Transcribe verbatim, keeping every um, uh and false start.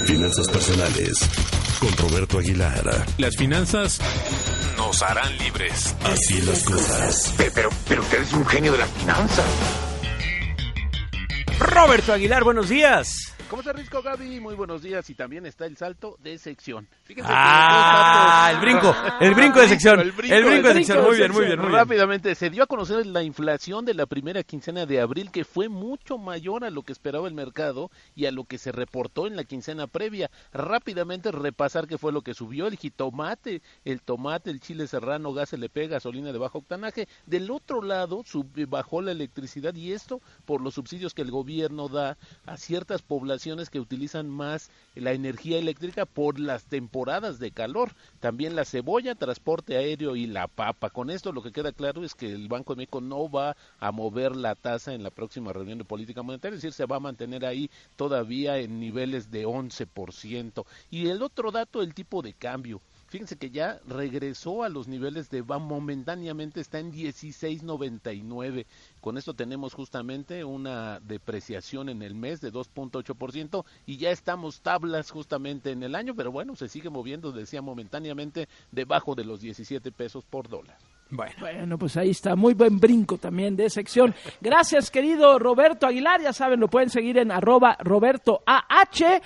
Finanzas personales con Roberto Aguilar. Las finanzas nos harán libres. Así las cosas. Pero, pero, pero usted es un genio de las finanzas. Roberto Aguilar, buenos días. ¿Cómo está Risco, Gaby? Muy buenos días. Y también está el salto de sección. Fíjense ah, que el brinco, el brinco de sección. El brinco, el brinco de, de sección. Muy bien, muy bien, muy bien. Rápidamente, se dio a conocer la inflación de la primera quincena de abril, que fue mucho mayor a lo que esperaba el mercado y a lo que se reportó en la quincena previa. Rápidamente repasar qué fue lo que subió: el jitomate, el tomate, el chile serrano, gas L P, gasolina de bajo octanaje. Del otro lado, sub, bajó la electricidad, y esto por los subsidios que el gobierno da a ciertas poblaciones que utilizan más la energía eléctrica por las temporadas de calor. También la cebolla, transporte aéreo y la papa. Con esto lo que queda claro es que el Banco de México no va a mover la tasa en la próxima reunión de política monetaria, es decir, se va a mantener ahí todavía en niveles de once por ciento. Y el otro dato, el tipo de cambio. Fíjense que ya regresó a los niveles de, va momentáneamente está en dieciséis noventa y nueve. Con esto tenemos justamente una depreciación en el mes de dos punto ocho por ciento y ya estamos tablas justamente en el año, pero bueno, se sigue moviendo, decía, momentáneamente debajo de los diecisiete pesos por dólar. Bueno. bueno, pues ahí está, muy buen brinco también de sección. Gracias, querido Roberto Aguilar, ya saben, lo pueden seguir en arroba Roberto A H.